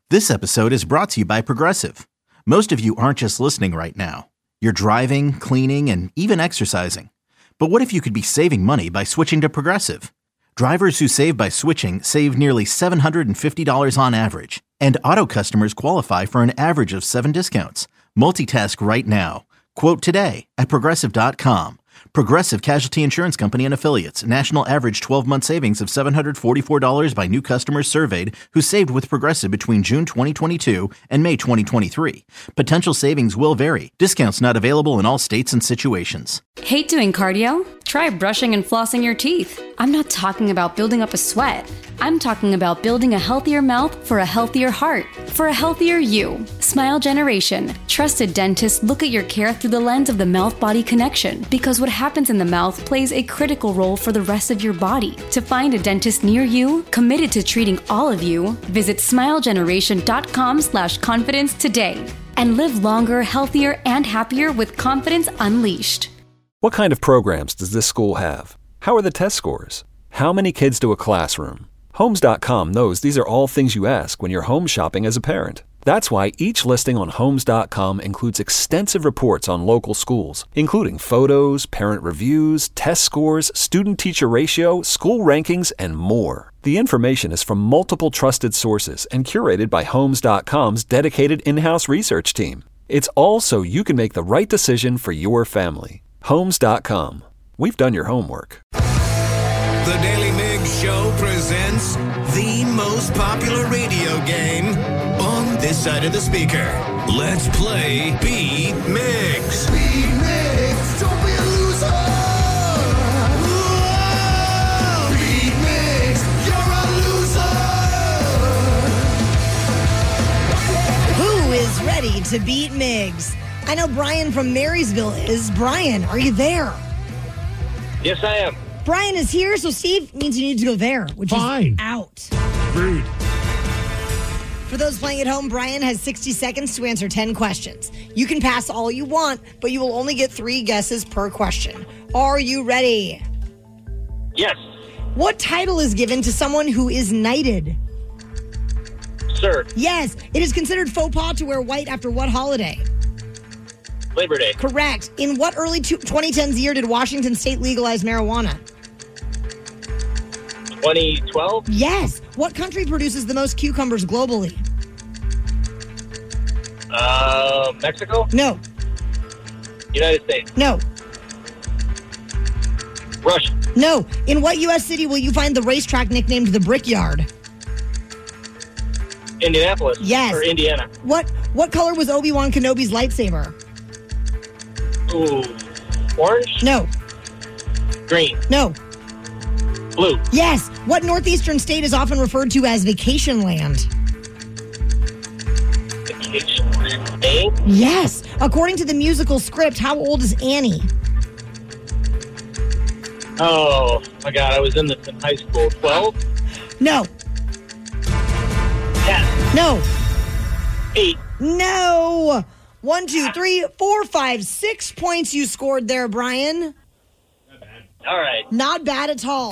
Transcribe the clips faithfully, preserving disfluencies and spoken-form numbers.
This episode is brought to you by Progressive. Most of you aren't just listening right now. You're driving, cleaning, and even exercising. But what if you could be saving money by switching to Progressive? Drivers who save by switching save nearly seven hundred fifty dollars on average. And auto customers qualify for an average of seven discounts. Multitask right now. Quote today at Progressive dot com. Progressive Casualty Insurance Company and Affiliates. National average twelve-month savings of seven hundred forty-four dollars by new customers surveyed who saved with Progressive between June twenty twenty-two and May twenty twenty-three. Potential savings will vary. Discounts not available in all states and situations. Hate doing cardio? Try brushing and flossing your teeth. I'm not talking about building up a sweat. I'm talking about building a healthier mouth for a healthier heart, for a healthier you. Smile Generation. Trusted dentists look at your care through the lens of the mouth-body connection because what happens in the mouth plays a critical role for the rest of your body. To find a dentist near you, committed to treating all of you, visit smilegeneration.com slash confidence today and live longer, healthier, and happier with confidence unleashed. What kind of programs does this school have? How are the test scores? How many kids do a classroom? Homes dot com knows these are all things you ask when you're home shopping as a parent. That's why each listing on Homes dot com includes extensive reports on local schools, including photos, parent reviews, test scores, student-teacher ratio, school rankings, and more. The information is from multiple trusted sources and curated by Homes dot com's dedicated in-house research team. It's all so you can make the right decision for your family. Homes dot com. We've done your homework. The Daily Migs Show presents the most popular radio game on this side of the speaker. Let's play Beat Migs. Beat Migs, don't be a loser. Whoa! Beat Migs, you're a loser. Who is ready to beat Migs? I know Brian from Marysville is. Brian, are you there? Yes, I am. Brian is here, so Steve means you need to go there, which Fine. is out. Rude. For those playing at home, Brian has sixty seconds to answer ten questions. You can pass all you want, but you will only get three guesses per question. Are you ready? Yes. What title is given to someone who is knighted? Sir. Yes. It is considered faux pas to wear white after what holiday? Labor Day. Correct. In what early twenty tens year did Washington state legalize marijuana? twenty twelve. Yes. What country produces the most cucumbers globally? Uh, Mexico? No. United States. No. Russia. No. In what U S city will you find the racetrack nicknamed the Brickyard? Indianapolis. Yes. Or Indiana. What What color was Obi-Wan Kenobi's lightsaber? Ooh. Orange? No. Green. No. Blue. Yes. What northeastern state is often referred to as vacation land? Vacation. Maine? Yes. According to the musical script, how old is Annie? Oh, my God. I was in this in high school. twelve? No. ten. No. eight. No. One, two, three, four, five, six points you scored there, Brian. Not bad. All right. Not bad at all.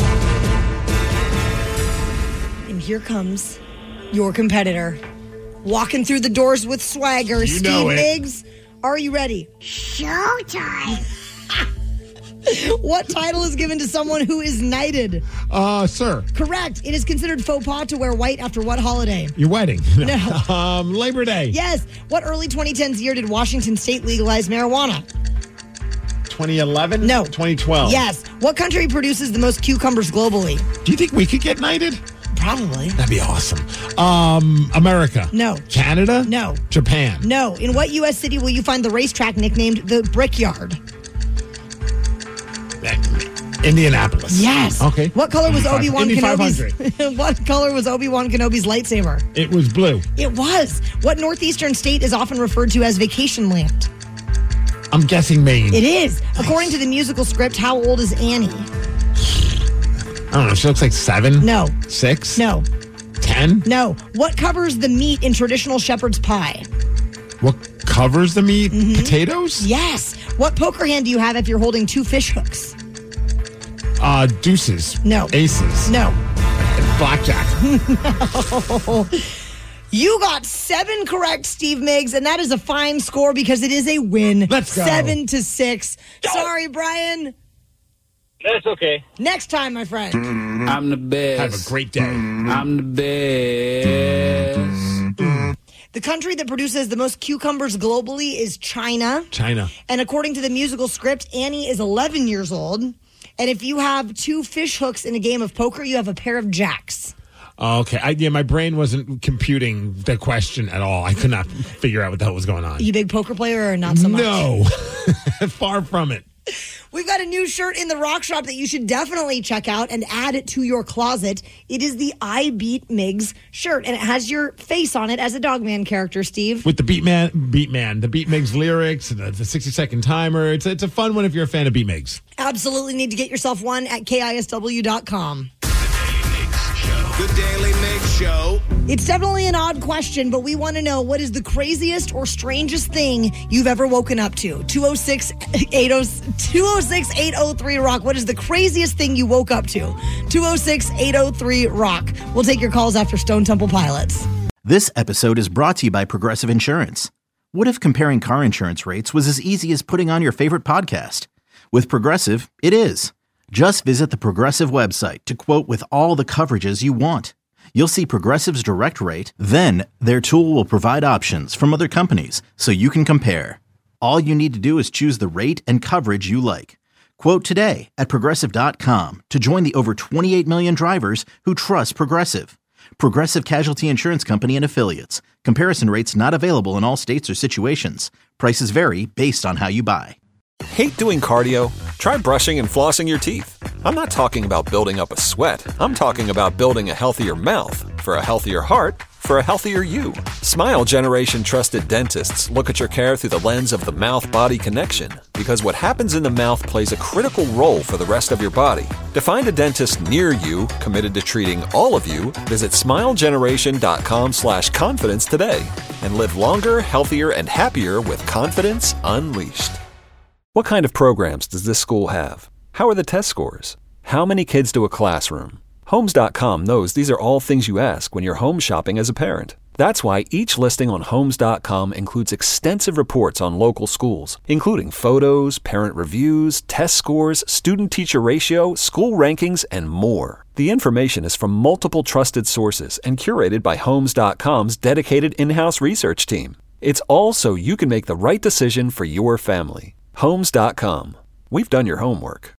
And here comes your competitor. Walking through the doors with swagger. You Steve know it. Migs, are you ready? Showtime. What title is given to someone who is knighted? Uh, sir. Correct. It is considered faux pas to wear white after what holiday? Your wedding. No. um, Labor Day. Yes. What early twenty tens year did Washington state legalize marijuana? twenty eleven? No. twenty twelve. Yes. What country produces the most cucumbers globally? Do you think we could get knighted? Probably. That'd be awesome. Um, America. No. Canada? No. Japan? No. In what U S city will you find the racetrack nicknamed the Brickyard? Indianapolis. Yes. Okay. What color was Indy Obi-Wan Indy Kenobi's? What color was Obi-Wan Kenobi's lightsaber? It was blue. It was. What northeastern state is often referred to as vacation land? I'm guessing Maine. It is. According to the musical script, how old is Annie? I don't know. She looks like seven. No. Six. No. Ten. No. What covers the meat in traditional shepherd's pie? What covers the meat? Mm-hmm. Potatoes? Yes. What poker hand do you have if you're holding two fish hooks? Uh, deuces. No. Aces. No. Blackjack. No. You got seven correct, Steve Miggs, and that is a fine score because it is a win. Let's go. Seven to six. Sorry, Brian. That's okay. Next time, my friend. I'm the best. Have a great day. I'm the best. The country that produces the most cucumbers globally is China. China. And according to the musical script, Annie is eleven years old. And if you have two fish hooks in a game of poker, you have a pair of jacks. Okay. I, yeah, my brain wasn't computing the question at all. I could not figure out what the hell was going on. You a big poker player or not so much? No. Far from it. We've got a new shirt in the Rock Shop that you should definitely check out and add it to your closet. It is the I Beat Miggs shirt, and it has your face on it as a Dogman character, Steve. With the Beat Man, Beat Man, the Beat Miggs lyrics, and the, the sixty second timer. It's, it's a fun one if you're a fan of Beat Miggs. Absolutely need to get yourself one at K I S W dot com. The Daily Mix Show. It's definitely an odd question, but we want to know, what is the craziest or strangest thing you've ever woken up to? two oh six, eight oh three Rock. What is the craziest thing you woke up to? two oh six, eight oh three Rock. We'll take your calls after Stone Temple Pilots. This episode is brought to you by Progressive Insurance. What if comparing car insurance rates was as easy as putting on your favorite podcast? With Progressive, it is. Just visit the Progressive website to quote with all the coverages you want. You'll see Progressive's direct rate, then their tool will provide options from other companies so you can compare. All you need to do is choose the rate and coverage you like. Quote today at Progressive dot com to join the over twenty-eight million drivers who trust Progressive. Progressive Casualty Insurance Company and Affiliates. Comparison rates not available in all states or situations. Prices vary based on how you buy. Hate doing cardio? Try brushing and flossing your teeth. I'm not talking about building up a sweat. I'm talking about building a healthier mouth. For a healthier heart, for a healthier you. Smile Generation trusted dentists look at your care through the lens of the mouth-body connection, because what happens in the mouth plays a critical role for the rest of your body. To find a dentist near you committed to treating all of you, visit smilegeneration.com slash confidence today and live longer, healthier, and happier with confidence unleashed. What kind of programs does this school have? How are the test scores? How many kids do a classroom? Homes dot com knows these are all things you ask when you're home shopping as a parent. That's why each listing on Homes dot com includes extensive reports on local schools, including photos, parent reviews, test scores, student-teacher ratio, school rankings, and more. The information is from multiple trusted sources and curated by Homes dot com's dedicated in-house research team. It's all so you can make the right decision for your family. Homes dot com. We've done your homework.